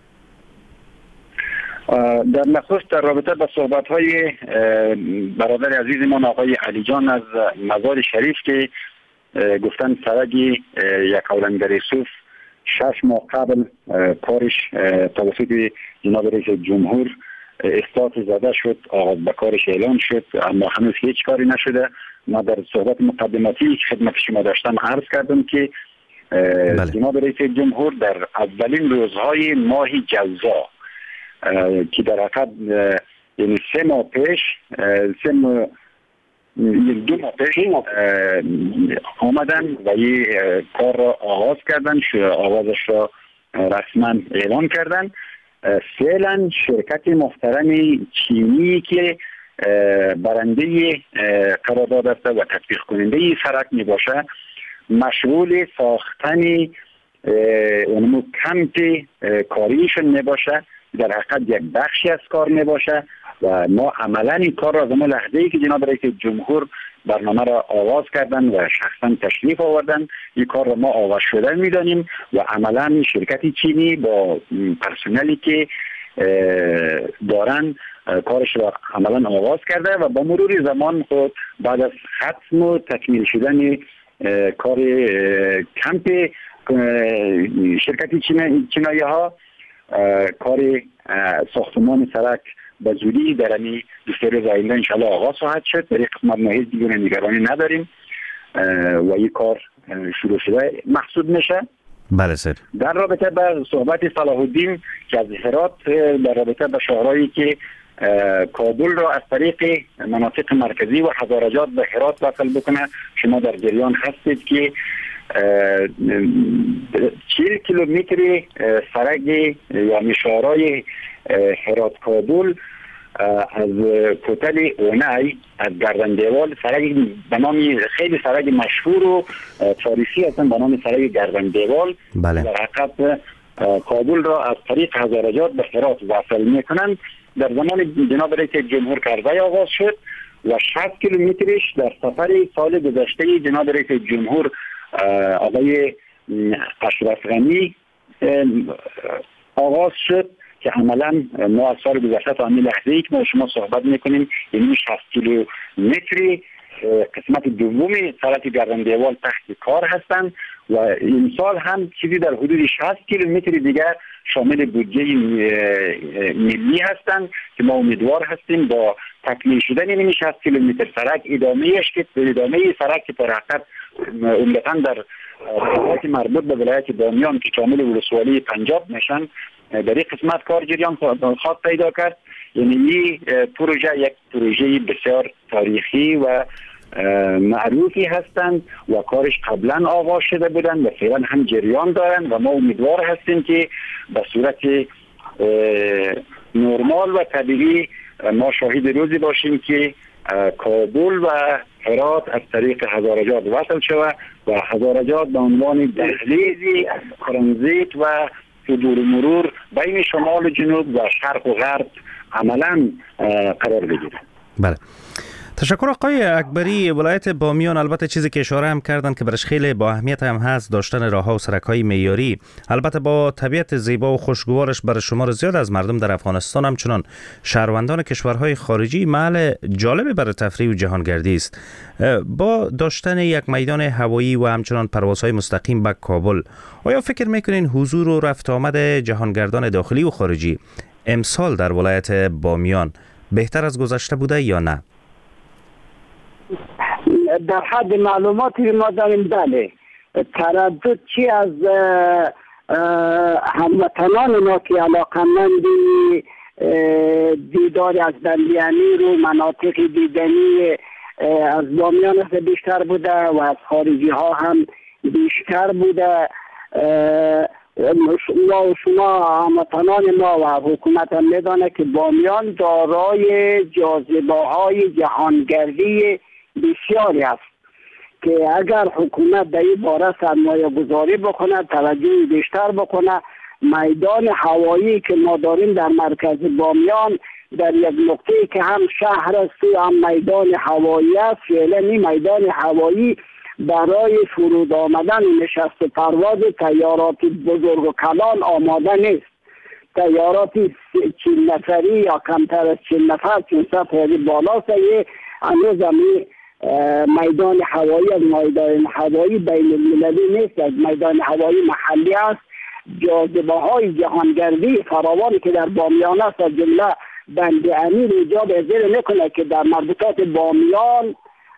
در نخست در رابطه با صحبت های برادر عزیزمان آقای علی جان از مزار شریف که گفتن سرک یک اولنگر یوسف شش ماه قبل کارش توسط جناب رئیس جمهور احساس زده شد، آغاز به کارش اعلان شد، اما هنوز هیچ کاری نشده. ما در صحبت مقدماتی خدمت شما داشتم عرض کردم که بله. جناب رئیس جمهور در اولین روزهای ماه جوزا که در حقیقت یعنی سه ماه پیش سه ماه دو ماه پیش آمدن و این کار را آغاز کردن، آغازش را رسما اعلان کردن. فعلا شرکت محترم چینی که برنده قرارداد است و تطبیق کننده سرک می باشه، مشغول ساختن اونمو کمپ کاریشون می باشه، در حقیقت یک بخشی از کار می باشه و ما عملا این کار را زمان لحظه‌ای که جناب رئیس جمهور برنامه را آغاز کردن و شخصا تشریف آوردن، این کار را ما آغاز شده می‌دانیم و عملا شرکت چینی با پرسنلی که دارن کارش را عملا آغاز کرده و با مرور زمان خود بعد از ختم و تکمیل شدن کار کمپ شرکت چینایی ها، کار ساختمان سرک به زودی در این دو سه روز آینده انشاءالله آغاز خواهد شد. در این قسمت ما هیچ دیگه نگرانی نداریم و این کار شروع شده محسوب میشه. بله سر. در رابطه با صحبت صلاح الدین که از هرات در رابطه با شهرهایی که کابل را از طریق مناطق مرکزی و هزارجات به هرات وصل بکنه، شما در جریان هستید که چهل کیلومتر سرک یا شهرهای هرات کابل از کوتل اونای از گردندیوال، سرک به نام خیلی سرک مشهور و تاریخی هستن به نام سرک گردندیوال، بله. در حقیقت کابل را از طریق هزارجات به هرات وصل میکنند. در زمان جناب رئیس جمهور کارزای آغاز شد و شصت کیلومترش در سفر سال گذشته جناب رئیس جمهور آقای اشرف غنی آغاز شد که عملا ما از سال گذشته تا همین لحظه‌ای که ما شما صحبت میکنیم یعنی شصت کیلومتر قسمت دومی سرک گردندیوال تحت کار هستند و این سال هم چیزی در حدود شصت کیلومتر دیگر شامل بودجه ملی هستند که ما امیدوار هستیم با تکمیل شدن این شصت کیلومتر سرک ادامه‌اش که ادامه سرک که در حقیقت عمدتاً در ولایت مربوط به ولایت بامیان که شامل ولسوالی پنجاب میشن در این قسمت کار جریان خواهد پیدا کرد. یعنی این پروژه یک پروژه بسیار تاریخی و معروفی هستند و کارش قبلا آغاز شده بودند و فعلا هم جریان دارند و ما امیدوار هستیم که به صورت نرمال و طبیعی ما شاهد روزی باشیم که کابل و هرات از طریق هزارجات وصل شود و هزارجات به عنوان دهلیزی ترانزیت و حضور مرور بین شمال و جنوب و شرق و غرب عملا قرار بگیره. بله. تشکر آقای اکبری. ولایت بامیان البته چیزی که اشاره هم کردن که برش خیلی با اهمیت هم هست داشتن راهها و سرک‌های معیاری، البته با طبیعت زیبا و خوشگوارش برای شمار زیاد از مردم در افغانستان همچنان شهروندان کشورهای خارجی محل جالب برای تفریح و جهانگردی است. با داشتن یک میدان هوایی و همچنان پروازهای مستقیم به کابل، آیا فکر میکنین حضور و رفت آمد جهانگردان داخلی و خارجی امسال در ولایت بامیان بهتر از گذشته بوده یا نه؟ در حد معلوماتی ما داریم بله، تردد چی از هموطنان ما که علاقمندی دیدار از بندیانی رو مناطق دیدنی از بامیان بیشتر بوده و از خارجی ها هم بیشتر بوده. ما شما هموطنان ما و حکومت هم میدانه که بامیان دارای جاذبه های جهانگردی بسیاری است که اگر حکومت در این باره سرمایه گذاری بکنه، توجه بیشتر بکنه، میدان هوایی که ما داریم در مرکز بامیان در یک نقطه‌ای که هم شهر است و هم میدان هوایی است، فعلا این میدان هوایی برای فرود آمدن نشست و پرواز تیارات بزرگ و کلان آماده نیست. تیارات چهل نفری یا کمتر از چهل نفر چون سطح بالاست، هنوز همی میدان هوایی از میدان هوایی بین المللی نیست، از میدان هوایی محلی است. جاذبه های جهانگردی فراوانی که در بامیان است از جمله بند امیر ایجاب ذکر نکنه که در مربوطات بامیان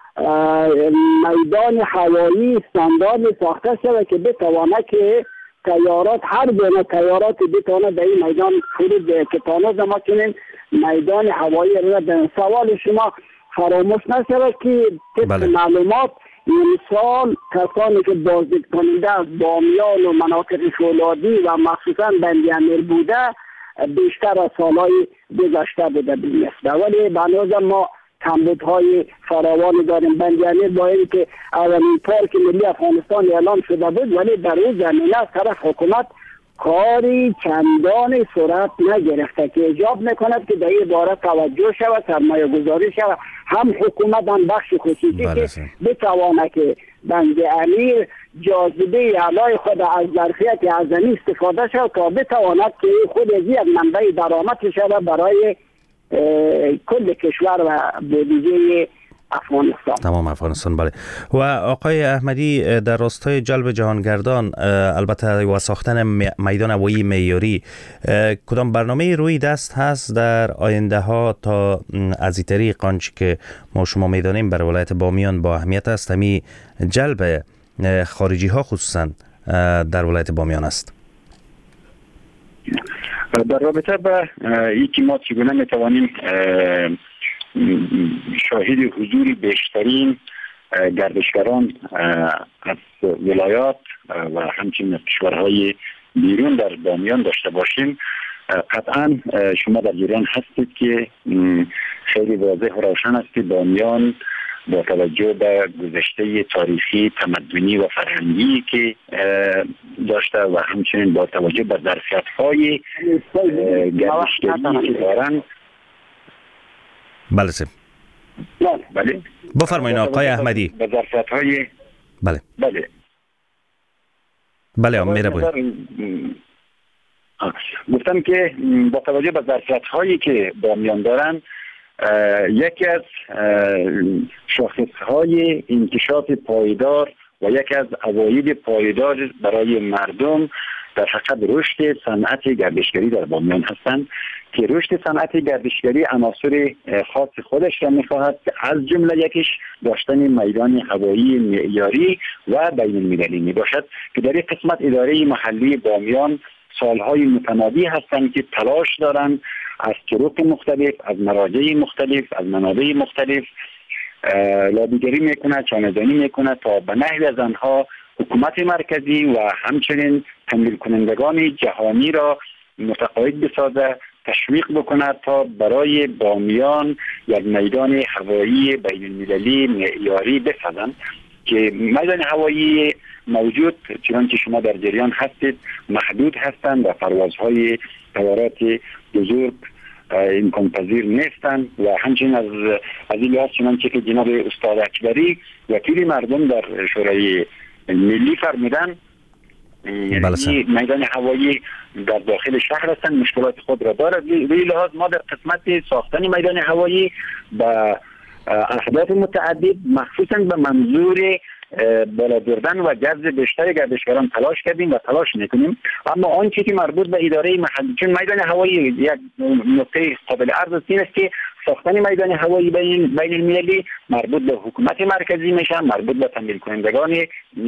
میدان هوایی استاندارد ساخته شده که بتوانه که تیارات هر گونه تیارات بتوانه در این میدان فرود که تانوز ما چنین میدان هوایی را به سوال شما فراموش نشود که طبق بله. معلومات این سال کسانی که بازدید کننده از بامیان و مناطق فولادی و مخصوصا بندی امیر بوده بیشتر از سالهای گذشته بوده بالنسبه، ولی بنازم ما کمبودهای فراوانی داریم. بندی امیر با این که اولین پارک ملی افغانستان اعلام شده بود، ولی در این زمینه از طرف حکومت کاری چندان صورت نگرفته که ایجاب میکند که در این باره توجه شود، سرمایه گذاری شود، هم حکومت هم بخش خصوصی بله. که بتواند که بند امیر جاذبه علای خود از ظرفیت اعظمی استفاده شود تا بتواند که خود از یک منبع درآمد شود برای کل کشور و بودجه افغانستان، تمام افغانستان. بله. و آقای احمدی، در راستای جلب جهانگردان البته و ساختن میدان هوایی معیاری، کدام برنامه روی دست هست در آینده ها تا از این طریق آنچه که ما شما میدانیم بر ولایت بامیان با اهمیت است، همی جلب خارجی ها خصوصا در ولایت بامیان است؟ در رابطه با اینکه ما چگونه میتوانیم شاهد حضور بیشترین گردشگران از ولایات و همچنین کشورهای بیرون در بامیان داشته باشیم، قطعا شما در جریان هستید که خیلی واضح و روشن است که بامیان با توجه به گذشته تاریخی، تمدنی و فرهنگی که داشته و همچنین با توجه به ظرفیت‌های گردشگری که دارند. بله سیم. بله. بفرمایید آقای احمدی. به ظرفیت‌های بله. بله. بله میره بود. گفتم که با توجه به ظرفیت‌هایی که بامیان دارند، یکی از شاخصهای انکشاف پایدار و یکی از عواید پایدار برای مردم در حقیقت رشد صنعت گردشگری در بامیان هستند که رشد صنعت گردشگری عناصر خاص خودش را می‌خواهد که از جمله یکیش داشتن میدان هوایی معیاری و بین المللی میباشد که در این قسمت اداره محلی بامیان سالهای متمادی هستند که تلاش دارند از طرق مختلف، از مراجع مختلف، از منابع مختلف لابیگری میکنه، چانه‌دانی میکنه تا به نحوی از آنها حکومت مرکزی و همچنین تمویل کنندگان جهانی را متقاعد بسازه، تشویق بکنه تا برای بامیان یک میدان هوایی بین المللی معیاری بسازند که میدان هوایی موجود چنانچه شما در جریان هستید محدود هستند و پروازهای طیارات بزرگ امکان پذیر نیستند و همچنین از از این لحاظ چنانچه که جناب استاد اکبری وکیل مردم در شورای ملی فرمودن میدان هوایی در داخل شهر هستند، مشکلات خود را دارد. به این لحاظ ما در قسمت ساختن میدان هوایی با اهداف متعدد مخصوصا به منظور بالا بردن و جذب بیشتر گردشگران تلاش کردیم و تلاش میکنیم، اما آنچه که مربوط به اداره محلی، چون میدان هوایی یک نقطه قابل عرض است این است که ساختن میدان هوایی بین بین المللی مربوط به حکومت مرکزی میشه، مربوط به تمویل کنندگان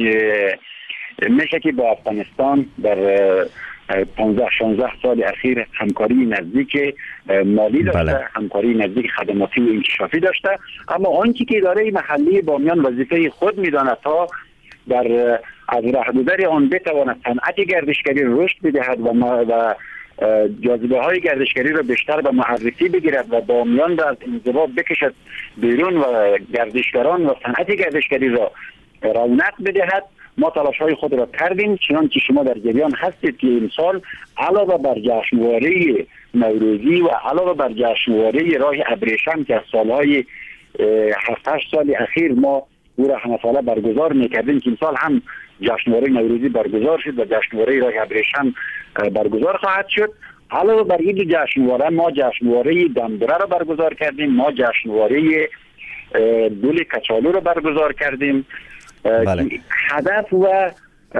میشه که با افغانستان در پانزده شانزده سال اخیر همکاری نزدیک مالی داشته، بله. همکاری نزدیک خدماتی و انکشافی داشته، اما آنچه که اداره محلی بامیان وظیفه خود میداند تا در از رهگذر آن بتواند صنعت گردشگری رشد بدهد و, و جاذبه های گردشگری را بیشتر به معرفی بگیرد و بامیان را از انضباط بکشد بیرون و گردشگران و صنعت گردشگری را رونق بدهد. ما تلاش های خود را کردیم، چنانچه شما در جریان هستید که امسال علاوه بر جشنواره نوروزی و علاوه بر جشنواره راه ابریشم که از سالهای هفت هشت سال اخیر ما او را همه ساله برگزار میکردیم که امسال هم جشنواره نوروزی برگزار شد و جشنواره راه ابریشم برگزار خواهد شد. علاوه بر این دو جشنواره ما جشنواره دمدره را برگزار کردیم، ما جشنواره گل کچالو را برگزار کردیم. بله. هدف و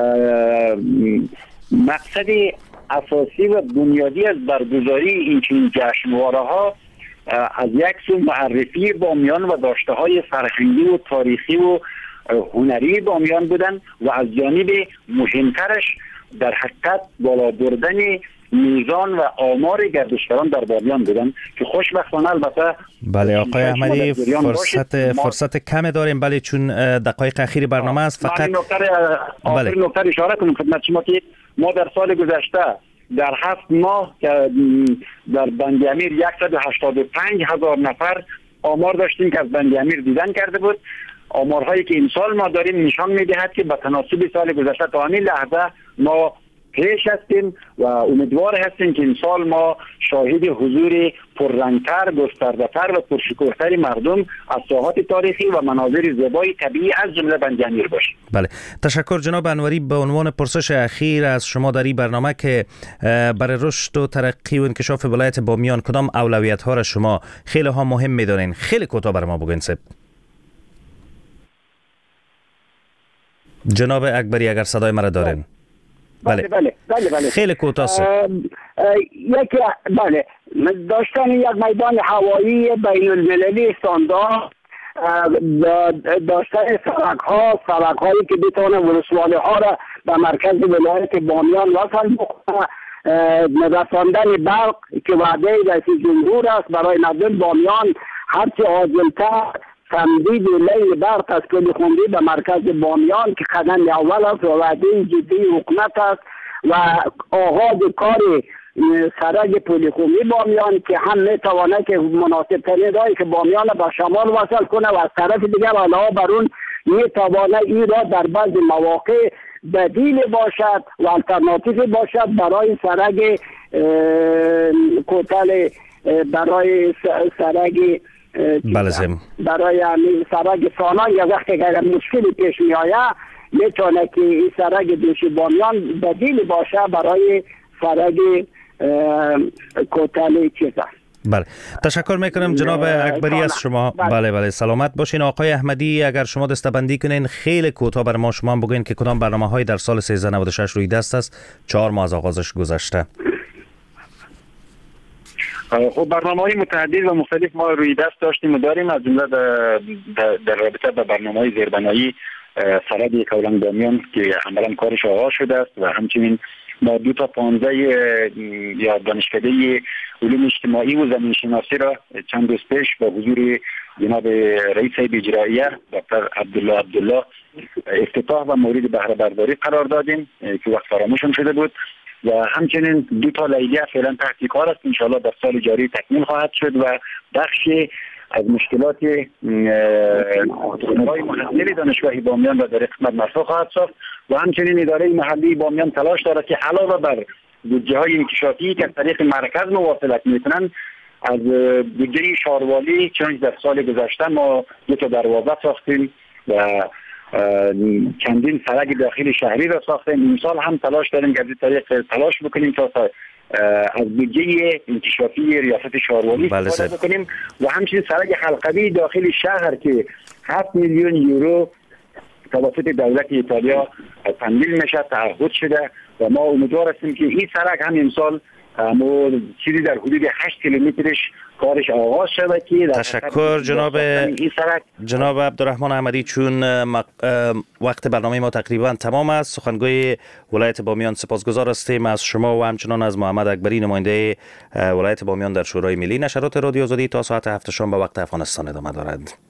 مقصد اساسی و بنیادی از برگزاری این چنین جشنواره ها از یک سو معرفی بامیان و داشته های فرهنگی و تاریخی و هنری بامیان بودن و از جانب مهمترش در حقیقت بالا بردن میزان و آمار گردشگران در بامیان بودن که خوشبختانه البته بله آقای احمدی فرصت فرصت کم داریم، بله چون دقایق اخیر برنامه است. فقط بله نکته اشاره کنم خدمت شما که ما در سال گذشته در هفت ماه که در بند امیر صد و هشتاد و پنج هزار نفر آمار داشتیم که از بند امیر دیدن کرده بود. آمارهایی که این سال ما داریم نشان میدهد که به تناسب سال گذشته تا همین لحظه ما پیش هستیم و امیدوار هستیم که این سال ما شاهد حضور پررنگتر، گسترده‌تر و پرشکوه‌تر مردم از ساحات تاریخی و مناظر زیبای طبیعی از جمله بند امیر باشیم. بله تشکر جناب انوری. به عنوان پرسش اخیر از شما در این برنامه که برای رشد و ترقی و انکشاف ولایت بامیان کدام اولویت ها را شما خیلی ها مهم می‌دانین؟ خیلی کوتاه برای ما بگوین سب. جناب اکبری اگر صدای مرا دارین. بله بله بله بله خیلی کوتاه است. یکی بله داشتن یک میدان هوایی بین المللی استاندارد، داشتن سرک ها سرک هایی که بتونه ولسوالی ها را به مرکز ولایت بامیان وصل بکنه، رساندن برق که وعده رئیس جمهور است برای مردم بامیان هرچه عاجل‌تر تمدید لیل برق از پلیخوندی به مرکز بامیان که قدم اول است و وعده جدی حکومت است و آغاز کار سرک پلیخوندی بامیان که هم میتواند که مناسب ترین راهی که بامیان به شمال وصل کنه و از طرف دیگر علاوه بر اون میتواند این را در بعض مواقع بدیل باشد و الटरनेटिव باشد برای سرک کوتل، برای سرک بله زم برای همین سرک سانان یا وقتی که اگر مشکلی پیش می آید میتونه که این سرک دوش بامیان بدیل باشه برای سرک کوتل چیزا. بله تشکر میکنم جناب اکبری از شما. بله. بله بله سلامت باشین. آقای احمدی اگر شما دستبندی کنین خیلی کوتاه بر ما شما بگوین که کدام برنامه های در سال سیزده نود و شش روی دست است؟ چهار ماه از آغازش گذشته. خب برنامه های متعدد و مختلف ما روی دست داشتیم و داریم، از جمله در رابطه با برنامه های زیربنایی سرک کولنگ بامیان که عملا کارش آغاز شده است و همچنین ما دو تا پانزده یا دانشکده علوم اجتماعی و زمین شناسی را چند روز پیش با حضور جناب رئیس هیئت اجرائیه دکتر عبدالله عبدالله افتتاح و مورد بهره برداری قرار دادیم که وقت فراموشم شده بود و همچنین دو تا لیلیه فعلا تحت کار است، انشاءالله در سال جاری تکمیل خواهد شد و بخشی از مشکلات های محصلی دانشگاه بامیان را در قسمت مرفوع خواهد ساخت و همچنین اداره محلی بامیان تلاش دارد که علاوه بر بودجه های انکشافی که از طریق مرکز مواصلت میکنند از بودجه شاروالی چنانچه در سال گذشته ما دو تا دروازه ساختیم و چندین سرک داخل شهری را ساختیم. این سال هم تلاش داریم که از طریق تلاش بکنیم تا از بودجه انکشافی ریاست شاروالی استفاده بکنیم و همچنین سرک حلقوی داخل شهر که هفت میلیون یورو توسط دولت ایتالیا تمویل میشه تعهد شده و ما امیدوار هستیم که این سرک هم امسال ما چیزی در حدود هشت کیلومترش کارش آغاز شده که تشکر جناب جناب عبدالرحمن احمدی. چون وقت برنامه ما تقریبا تمام است، سخنگوی ولایت بامیان سپاسگزار هستیم از شما و همچنان از محمد اکبری نماینده ولایت بامیان در شورای ملی. نشرات رادیو آزادی تا ساعت هفت شام به وقت افغانستان ادامه دارد.